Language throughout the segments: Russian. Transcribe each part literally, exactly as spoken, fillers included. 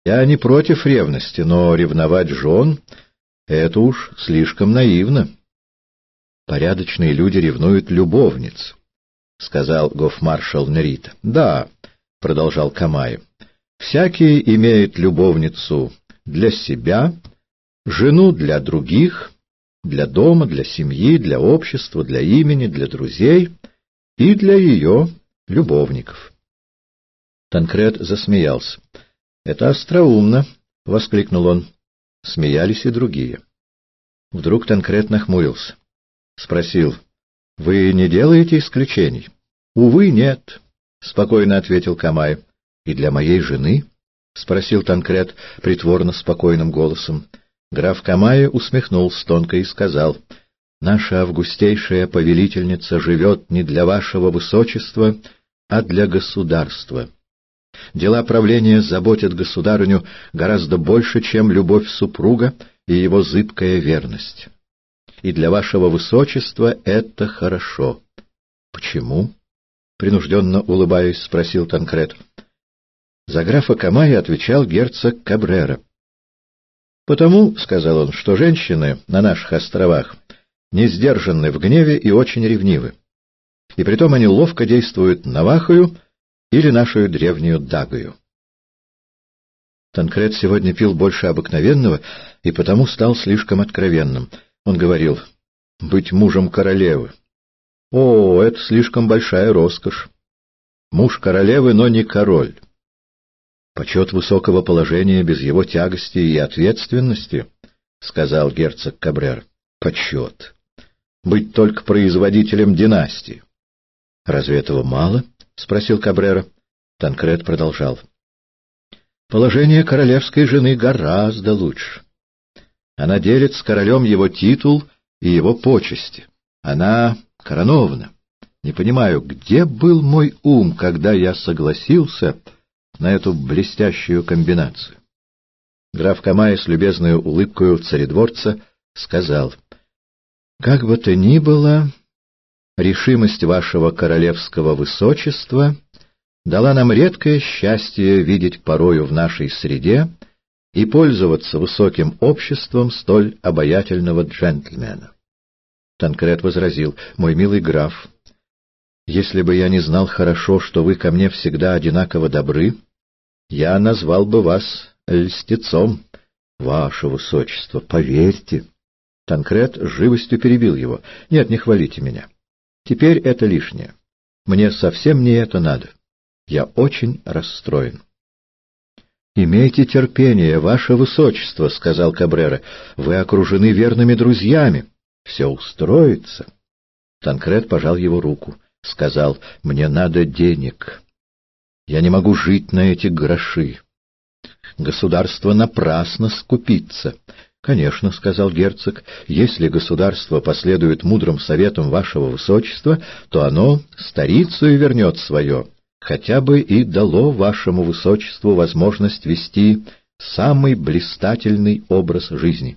Я не против ревности, но ревновать жен — это уж слишком наивно. Порядочные люди ревнуют любовниц, — сказал гофмаршал Нерита. — Да, — продолжал Камаи, — всякий имеет любовницу для себя, жену для других, для дома, для семьи, для общества, для имени, для друзей и для ее любовников. Танкрет засмеялся. — Это остроумно, — воскликнул он. Смеялись и другие. Вдруг Танкрет нахмурился. Спросил: — Вы не делаете исключений? — Увы, нет, — спокойно ответил Камаи. — И для моей жены? — спросил Танкрет притворно спокойным голосом. Граф Камаи усмехнулся тонко и сказал: — Наша августейшая повелительница живет не для вашего высочества, а для государства. Дела правления заботят государыню гораздо больше, чем любовь супруга и его зыбкая верность. И для вашего высочества это хорошо. — Почему? — принужденно улыбаясь, спросил Танкрет. За графа Камаи отвечал герцог Кабрера. — Потому, — сказал он, — что женщины на наших островах не сдержаны в гневе и очень ревнивы. И притом они ловко действуют навахою или нашу древнюю дагою. Танкрет сегодня пил больше обыкновенного и потому стал слишком откровенным. Он говорил: «Быть мужем королевы. О, это слишком большая роскошь. Муж королевы, но не король. Почет высокого положения без его тягости и ответственности, — сказал герцог Кабрер. — Почет. Быть только производителем династии. — Разве этого мало? — спросил Кабрера. Танкрет продолжал: — Положение королевской жены гораздо лучше. Она делит с королем его титул и его почести. Она коронована. Не понимаю, где был мой ум, когда я согласился на эту блестящую комбинацию. Граф Камаи с любезной улыбкою царедворца сказал: — Как бы то ни было, решимость вашего королевского высочества дала нам редкое счастье видеть порою в нашей среде и пользоваться высоким обществом столь обаятельного джентльмена. Танкрет возразил: — Мой милый граф, если бы я не знал хорошо, что вы ко мне всегда одинаково добры, я назвал бы вас льстецом. Ваше высочество, поверьте. Танкрет с живостью перебил его: — Нет, не хвалите меня. Теперь это лишнее. Мне совсем не это надо. Я очень расстроен. — Имейте терпение, ваше высочество, — сказал Кабрера. — Вы окружены верными друзьями. Все устроится. Танкрет пожал его руку. Сказал: — Мне надо денег. Я не могу жить на эти гроши. Государство напрасно скупится. — Конечно, — сказал герцог, — если государство последует мудрым советам вашего высочества, то оно старицею вернет свое, хотя бы и дало вашему высочеству возможность вести самый блистательный образ жизни.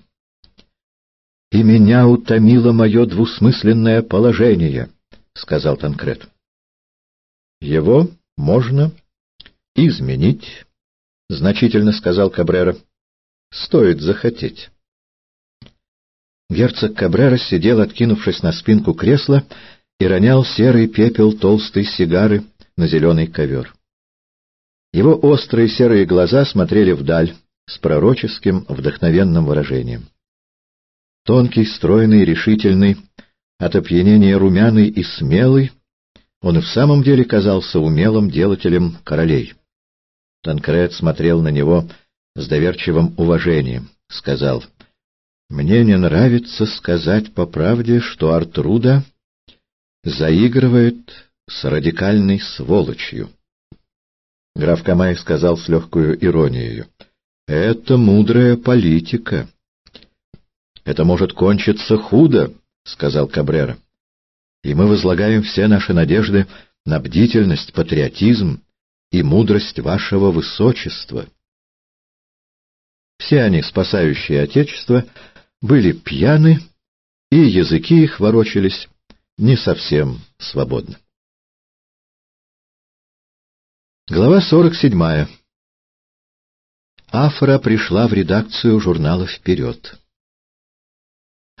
— И меня утомило мое двусмысленное положение, — сказал Танкрет. — Его можно изменить, — значительно сказал Кабрера. — Стоит захотеть. Герцог Кабрера сидел, откинувшись на спинку кресла, и ронял серый пепел толстой сигары на зеленый ковер. Его острые серые глаза смотрели вдаль с пророческим вдохновенным выражением. Тонкий, стройный, решительный, от опьянения румяный и смелый, он и в самом деле казался умелым делателем королей. Танкрет смотрел на него с доверчивым уважением, сказал: — Мне не нравится сказать по правде, что Артруда заигрывает с радикальной сволочью. Граф Камаи сказал с легкою иронией: — Это мудрая политика. — Это может кончиться худо, — сказал Кабрера. — И мы возлагаем все наши надежды на бдительность, патриотизм и мудрость вашего высочества. Все они, спасающие Отечество, были пьяны, и языки их ворочались не совсем свободно. Глава сорок седьмая. Афра пришла в редакцию журнала «Вперед».